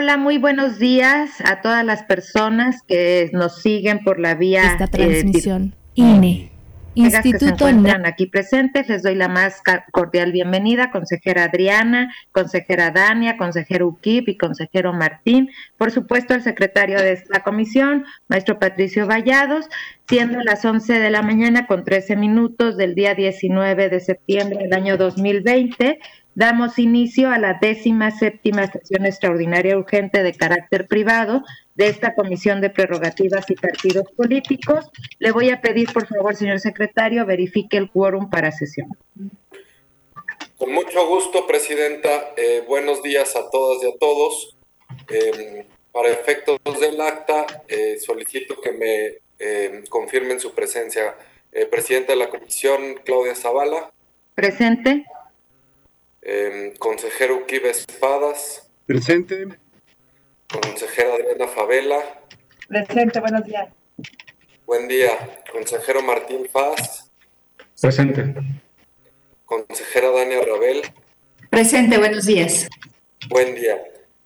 Hola, muy buenos días a todas las personas que nos siguen por la vía Esta transmisión INE, que se Instituto encuentran aquí presentes. Les doy la más cordial bienvenida, consejera Adriana, consejera Dania, consejero Uquip y consejero Martín. Por supuesto, el secretario de esta comisión, maestro Patricio Vallados, siendo las 11 de la mañana con 13 minutos del día 19 de septiembre del año 2020. Damos inicio a la 17ª sesión extraordinaria urgente de carácter privado de esta Comisión de Prerrogativas y Partidos Políticos. Le voy a pedir, por favor, señor secretario, verifique el quórum para sesión. Con mucho gusto, presidenta. Buenos días a todas y a todos. Para efectos del acta, solicito que me confirmen su presencia. Presidenta de la Comisión, Claudia Zavala. Presente. Consejero Uquib Espadas. Presente. Consejera Adriana Favela. Presente, buenos días. Buen día. Consejero Martín Faz. Presente. Consejera Dania Rabel. Presente, buenos días. Buen día.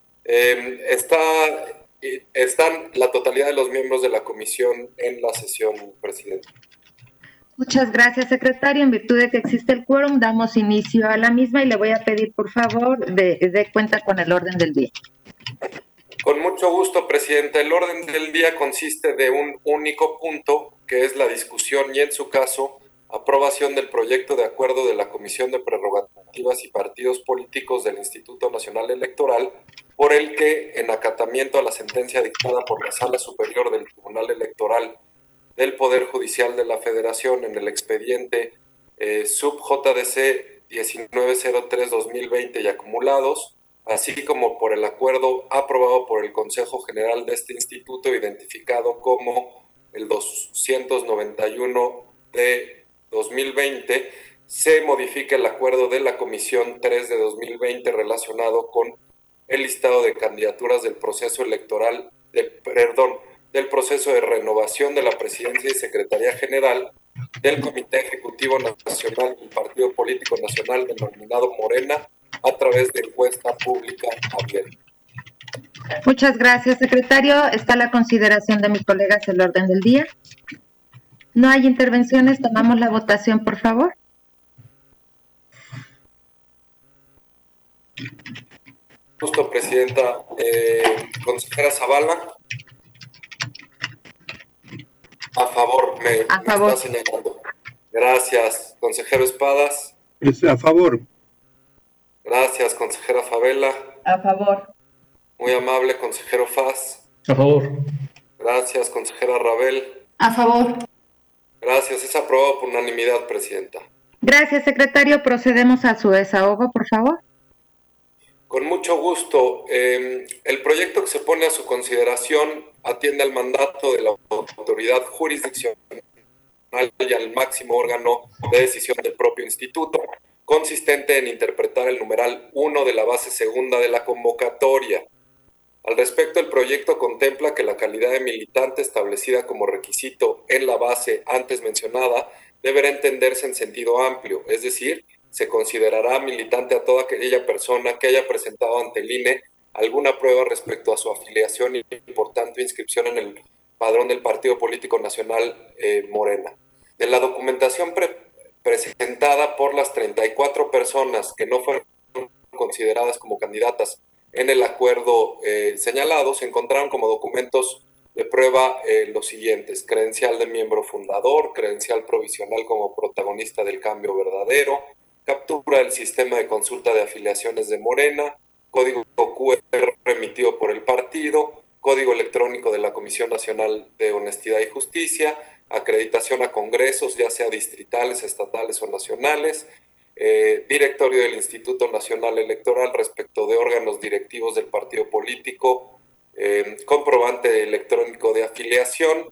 Están la totalidad de los miembros de la comisión en la sesión, presidente. Muchas gracias, secretario. En virtud de que existe el quórum, damos inicio a la misma y le voy a pedir, por favor, de cuenta con el orden del día. Con mucho gusto, presidenta. El orden del día consiste de un único punto, que es la discusión y, en su caso, aprobación del proyecto de acuerdo de la Comisión de Prerrogativas y Partidos Políticos del Instituto Nacional Electoral, por el que, en acatamiento a la sentencia dictada por la Sala Superior del Tribunal Electoral del Poder Judicial de la Federación en el expediente sub-JDC 1903-2020 y acumulados, así como por el acuerdo aprobado por el Consejo General de este instituto, identificado como el 291 de 2020, se modifica el acuerdo de la Comisión 3 de 2020 relacionado con el listado de candidaturas del proceso electoral, del proceso de renovación de la Presidencia y Secretaría General del Comité Ejecutivo Nacional del Partido Político Nacional denominado Morena, a través de encuesta pública abierta. Muchas gracias, secretario. Está a la consideración de mis colegas el orden del día. No hay intervenciones. Tomamos la votación, por favor. Justo, presidenta. Consejera Zavala. A favor, me está señalando. Gracias. Consejero Espadas. A favor. Gracias, consejera Favela. A favor. Muy amable, consejero Faz. A favor. Gracias, consejera Rabel. A favor. Gracias, es aprobado por unanimidad, presidenta. Gracias, secretario. Procedemos a su desahogo, por favor. Con mucho gusto. El proyecto que se pone a su consideración atiende al mandato de la autoridad jurisdiccional y al máximo órgano de decisión del propio instituto, consistente en interpretar el numeral 1 de la base segunda de la convocatoria. Al respecto, el proyecto contempla que la calidad de militante establecida como requisito en la base antes mencionada deberá entenderse en sentido amplio, es decir, se considerará militante a toda aquella persona que haya presentado ante el INE alguna prueba respecto a su afiliación y, por tanto, inscripción en el padrón del Partido Político Nacional Morena. De la documentación presentada por las 34 personas que no fueron consideradas como candidatas en el acuerdo señalado, se encontraron como documentos de prueba los siguientes: credencial de miembro fundador, credencial provisional como protagonista del cambio verdadero, captura del sistema de consulta de afiliaciones de Morena, código QR remitido por el partido, código electrónico de la Comisión Nacional de Honestidad y Justicia, acreditación a congresos, ya sea distritales, estatales o nacionales, directorio del Instituto Nacional Electoral respecto de órganos directivos del partido político, comprobante electrónico de afiliación,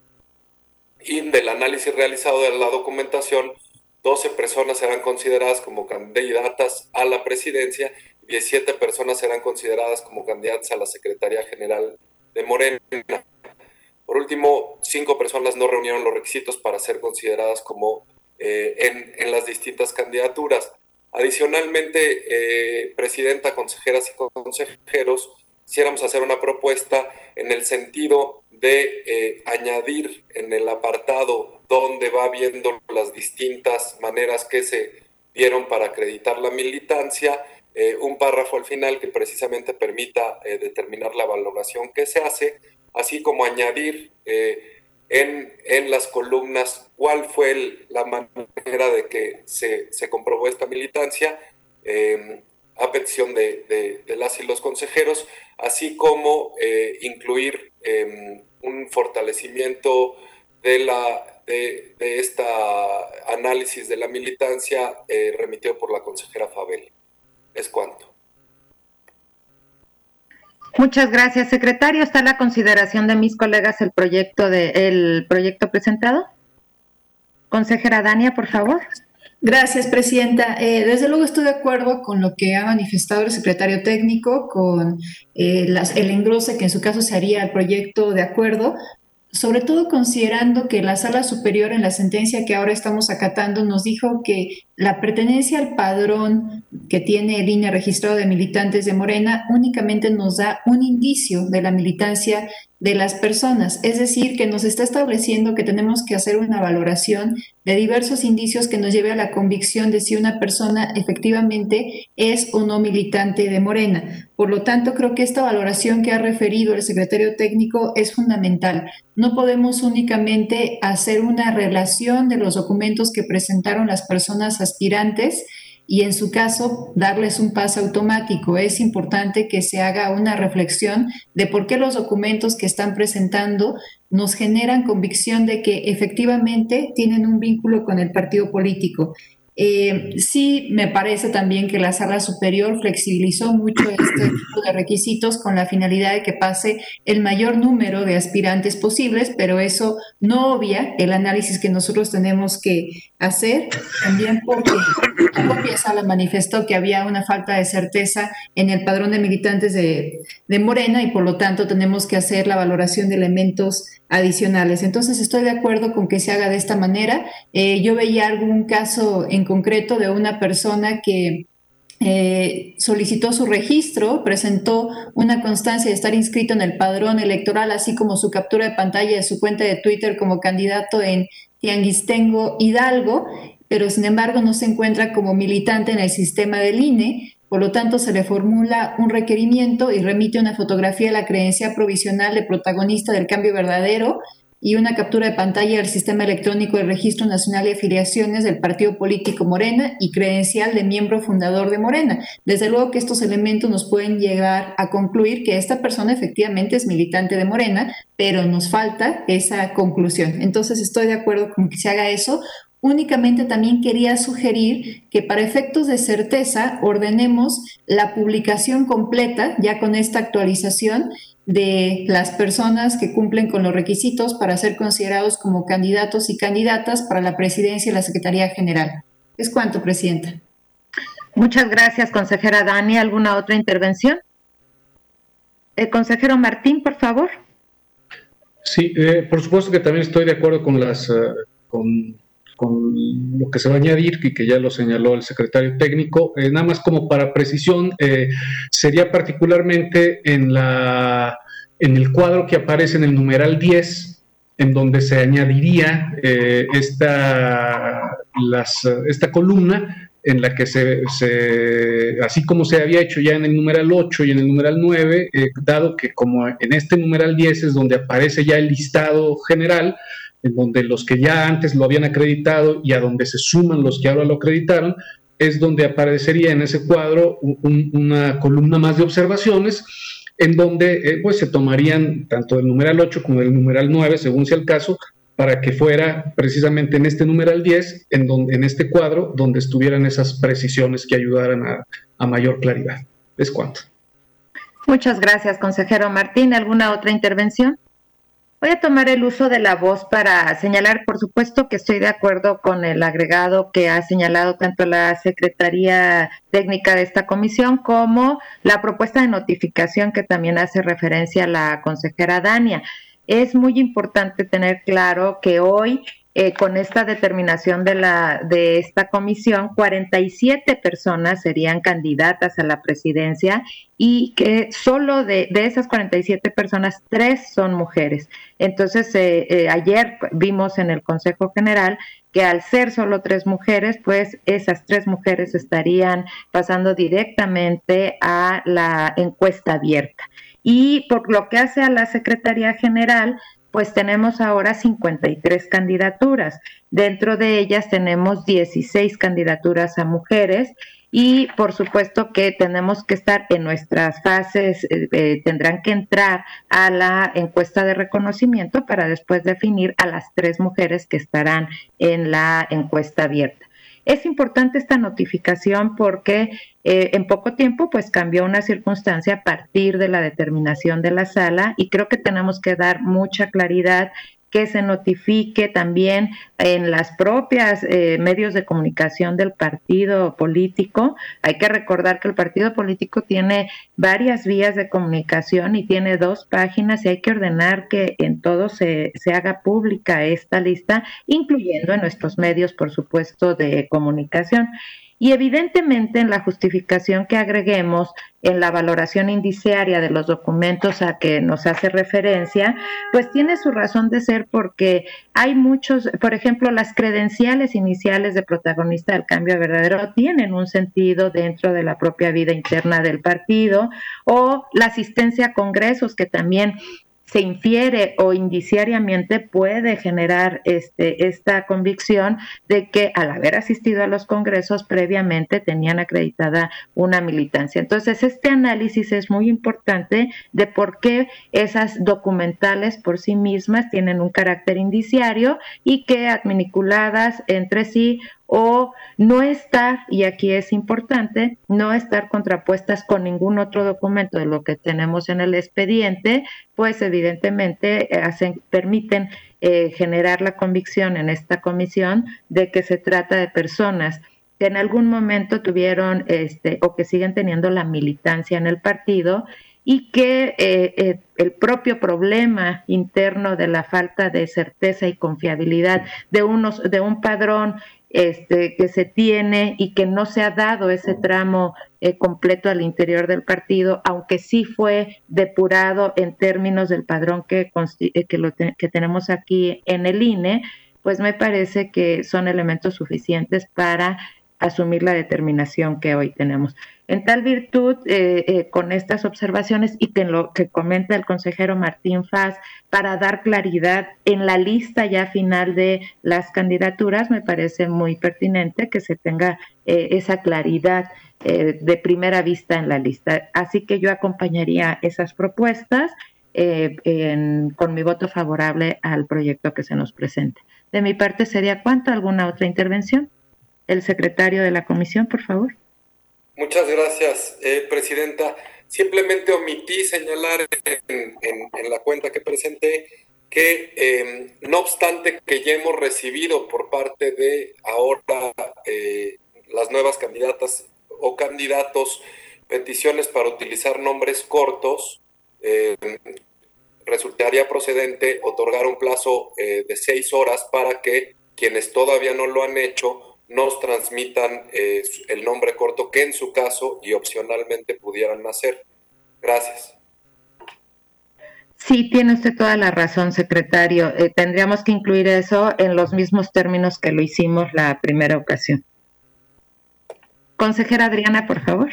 y del análisis realizado de la documentación, 12 personas serán consideradas como candidatas a la presidencia, 17 personas serán consideradas como candidatas a la Secretaría General de Morena. Por último, 5 personas no reunieron los requisitos para ser consideradas como en las distintas candidaturas. Adicionalmente, presidenta, consejeras y consejeros, quisiéramos hacer una propuesta en el sentido de añadir en el apartado donde va viendo las distintas maneras que se dieron para acreditar la militancia, un párrafo al final que precisamente permita determinar la valoración que se hace, así como añadir en las columnas cuál fue la manera de que se comprobó esta militancia, a petición de las y los consejeros, así como incluir un fortalecimiento de esta análisis de la militancia remitido por la consejera Fabel. Es cuanto. Muchas gracias, secretario. ¿Está a la consideración de mis colegas el proyecto presentado? Consejera Dania, por favor. Gracias, presidenta. Desde luego estoy de acuerdo con lo que ha manifestado el secretario técnico, con el engrose que en su caso se haría al proyecto de acuerdo, sobre todo considerando que la Sala Superior en la sentencia que ahora estamos acatando nos dijo que la pertenencia al padrón que tiene el INE registrado de militantes de Morena únicamente nos da un indicio de la militancia de las personas, es decir, que nos está estableciendo que tenemos que hacer una valoración de diversos indicios que nos lleve a la convicción de si una persona efectivamente es o no militante de Morena. Por lo tanto, creo que esta valoración que ha referido el secretario técnico es fundamental. No podemos únicamente hacer una relación de los documentos que presentaron las personas aspirantes y en su caso darles un pase automático. Es importante que se haga una reflexión de por qué los documentos que están presentando nos generan convicción de que efectivamente tienen un vínculo con el partido político. Sí, me parece también que la Sala Superior flexibilizó mucho este tipo de requisitos con la finalidad de que pase el mayor número de aspirantes posibles, pero eso no obvia el análisis que nosotros tenemos que hacer, también porque la propia Sala manifestó que había una falta de certeza en el padrón de militantes de Morena y por lo tanto tenemos que hacer la valoración de elementos adicionales. Entonces estoy de acuerdo con que se haga de esta manera. Yo veía algún caso en concreto de una persona que solicitó su registro, presentó una constancia de estar inscrito en el padrón electoral, así como su captura de pantalla de su cuenta de Twitter como candidato en Tianguistengo, Hidalgo, pero sin embargo no se encuentra como militante en el sistema del INE. Por lo tanto, se le formula un requerimiento y remite una fotografía de la credencial provisional de protagonista del cambio verdadero y una captura de pantalla del Sistema Electrónico de Registro Nacional de Afiliaciones del Partido Político Morena y credencial de miembro fundador de Morena. Desde luego que estos elementos nos pueden llegar a concluir que esta persona efectivamente es militante de Morena, pero nos falta esa conclusión. Entonces, estoy de acuerdo con que se haga eso. Únicamente también quería sugerir que para efectos de certeza ordenemos la publicación completa, ya con esta actualización, de las personas que cumplen con los requisitos para ser considerados como candidatos y candidatas para la presidencia y la Secretaría General. Es cuanto, presidenta. Muchas gracias, consejera Dani. ¿Alguna otra intervención? El consejero Martín, por favor. Sí, por supuesto que también estoy de acuerdo con con lo que se va a añadir y que ya lo señaló el secretario técnico. Nada más como para precisión, sería particularmente en el cuadro que aparece en el numeral 10, en donde se añadiría esta columna en la que así como se había hecho ya en el numeral 8 y en el numeral 9, dado que como en este numeral 10 es donde aparece ya el listado general, en donde los que ya antes lo habían acreditado y a donde se suman los que ahora lo acreditaron, es donde aparecería en ese cuadro una columna más de observaciones, en donde pues se tomarían tanto del numeral 8 como del numeral 9, según sea el caso, para que fuera precisamente en este numeral 10, en este cuadro, donde estuvieran esas precisiones que ayudaran a mayor claridad. Es cuanto. Muchas gracias, consejero Martín. ¿Alguna otra intervención? Voy a tomar el uso de la voz para señalar, por supuesto, que estoy de acuerdo con el agregado que ha señalado tanto la Secretaría Técnica de esta comisión como la propuesta de notificación que también hace referencia a la consejera Dania. Es muy importante tener claro que hoy con esta determinación de esta comisión, 47 personas serían candidatas a la presidencia y que solo de esas 47 personas, 3 son mujeres. Entonces, ayer vimos en el Consejo General que al ser solo 3 mujeres, pues esas 3 mujeres estarían pasando directamente a la encuesta abierta. Y por lo que hace a la Secretaría General, pues tenemos ahora 53 candidaturas. Dentro de ellas tenemos 16 candidaturas a mujeres y por supuesto que tenemos que estar en nuestras fases, tendrán que entrar a la encuesta de reconocimiento para después definir a las 3 mujeres que estarán en la encuesta abierta. Es importante esta notificación porque en poco tiempo pues cambió una circunstancia a partir de la determinación de la sala y creo que tenemos que dar mucha claridad, que se notifique también en las propias medios de comunicación del partido político. Hay que recordar que el partido político tiene varias vías de comunicación y tiene 2 páginas y hay que ordenar que en todo se haga pública esta lista, incluyendo en nuestros medios, por supuesto, de comunicación. Y evidentemente en la justificación que agreguemos en la valoración indiciaria de los documentos a que nos hace referencia, pues tiene su razón de ser porque hay muchos, por ejemplo, las credenciales iniciales de protagonista del cambio verdadero tienen un sentido dentro de la propia vida interna del partido, o la asistencia a congresos que también se infiere o indiciariamente puede generar esta convicción de que al haber asistido a los congresos previamente tenían acreditada una militancia. Entonces, este análisis es muy importante de por qué esas documentales por sí mismas tienen un carácter indiciario y que adminiculadas entre sí o no estar, y aquí es importante, no estar contrapuestas con ningún otro documento de lo que tenemos en el expediente, pues evidentemente permiten generar la convicción en esta comisión de que se trata de personas que en algún momento tuvieron o que siguen teniendo la militancia en el partido y que el propio problema interno de la falta de certeza y confiabilidad de un padrón que se tiene y que no se ha dado ese tramo completo al interior del partido, aunque sí fue depurado en términos del padrón que tenemos aquí en el INE, pues me parece que son elementos suficientes para asumir la determinación que hoy tenemos. En tal virtud, con estas observaciones y que en lo que comenta el consejero Martín Faz, para dar claridad en la lista ya final de las candidaturas, me parece muy pertinente que se tenga esa claridad de primera vista en la lista. Así que yo acompañaría esas propuestas con mi voto favorable al proyecto que se nos presente. De mi parte sería ¿cuánto? ¿Alguna otra intervención? El secretario de la comisión, por favor. Muchas gracias, presidenta. Simplemente omití señalar en la cuenta que presenté que no obstante que ya hemos recibido por parte de ahora las nuevas candidatas o candidatos peticiones para utilizar nombres cortos, resultaría procedente otorgar un plazo de 6 horas para que quienes todavía no lo han hecho nos transmitan el nombre corto que en su caso y opcionalmente pudieran hacer. Gracias. Sí, tiene usted toda la razón, secretario. Tendríamos que incluir eso en los mismos términos que lo hicimos la primera ocasión. Consejera Adriana, por favor.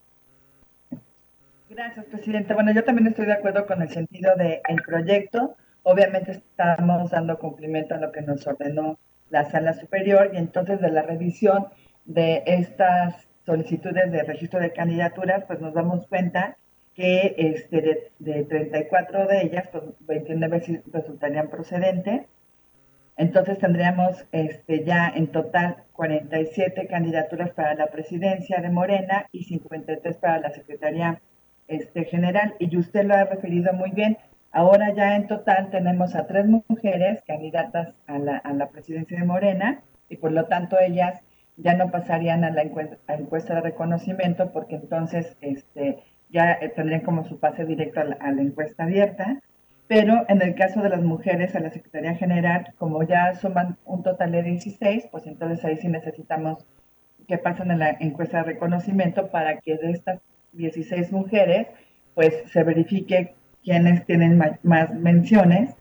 Gracias, presidenta. Bueno, yo también estoy de acuerdo con el sentido del proyecto. Obviamente estamos dando cumplimiento a lo que nos ordenó la Sala Superior y entonces de la revisión de estas solicitudes de registro de candidaturas, pues nos damos cuenta que de 34 de ellas, pues 29 resultarían procedentes. Entonces tendríamos ya en total 47 candidaturas para la presidencia de Morena y 53 para la Secretaría General. Y usted lo ha referido muy bien. Ahora ya en total tenemos a 3 mujeres candidatas a la presidencia de Morena y por lo tanto ellas ya no pasarían a la encuesta de reconocimiento porque entonces ya tendrían como su pase directo a la encuesta abierta. pero en el caso de las mujeres a la Secretaría General, como ya suman un total de 16, pues entonces ahí sí necesitamos que pasen en la encuesta de reconocimiento para que de estas 16 mujeres, pues se verifique quiénes tienen más menciones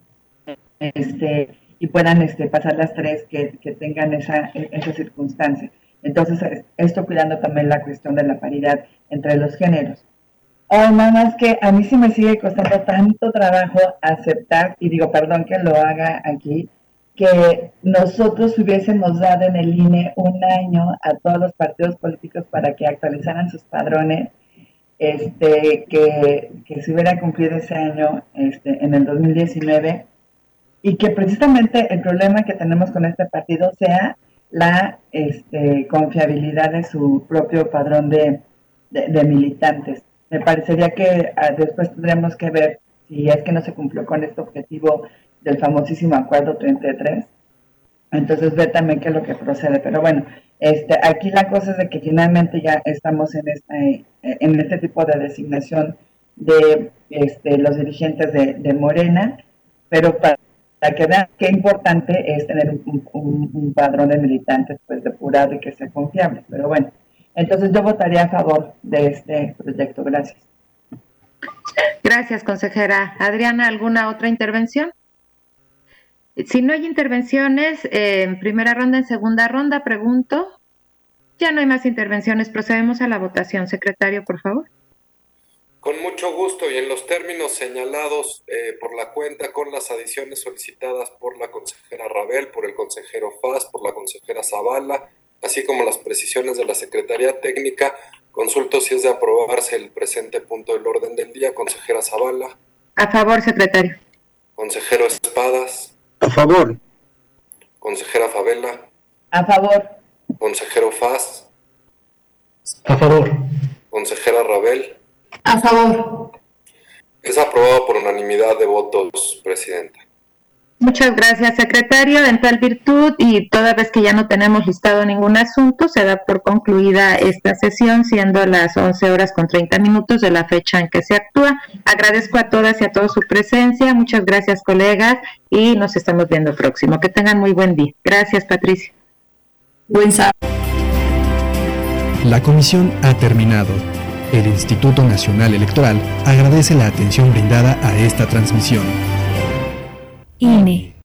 y puedan pasar las 3 que tengan esa circunstancia. Entonces, esto cuidando también la cuestión de la paridad entre los géneros. Nada más que a mí sí me sigue costando tanto trabajo aceptar, y digo, perdón que lo haga aquí, que nosotros hubiésemos dado en el INE un año a todos los partidos políticos para que actualizaran sus padrones, que se hubiera cumplido ese año en el 2019, y que precisamente el problema que tenemos con este partido sea la confiabilidad de su propio padrón de militantes. Me parecería que después tendremos que ver si es que no se cumplió con este objetivo del famosísimo Acuerdo 33. Entonces ver también qué es lo que procede. Pero bueno, aquí la cosa es de que finalmente ya estamos en este tipo de designación de los dirigentes de Morena, pero para que vean qué importante es tener un padrón de militantes pues depurado y que sea confiable. Pero bueno, entonces yo votaría a favor de este proyecto. Gracias. Gracias, consejera. Adriana, ¿alguna otra intervención? Si no hay intervenciones en primera ronda, en segunda ronda, pregunto. Ya no hay más intervenciones. Procedemos a la votación. Secretario, por favor. Con mucho gusto y en los términos señalados por la cuenta, con las adiciones solicitadas por la consejera Rabel, por el consejero Faz, por la consejera Zavala, así como las precisiones de la Secretaría Técnica, consulto si es de aprobarse el presente punto del orden del día. Consejera Zavala. A favor, secretario. Consejero Espadas. A favor. Consejera Favela. A favor. Consejero Faz. A favor. Consejera Rabel. A favor. Es aprobado por unanimidad de votos, presidenta. Muchas gracias, secretario. En tal virtud y toda vez que ya no tenemos listado ningún asunto, se da por concluida esta sesión, siendo las 11:30 de la fecha en que se actúa. Agradezco a todas y a todos su presencia. Muchas gracias, colegas, y nos estamos viendo próximo. Que tengan muy buen día. Gracias, Patricia. Buen sábado. La comisión ha terminado. El Instituto Nacional Electoral agradece la atención brindada a esta transmisión. INE.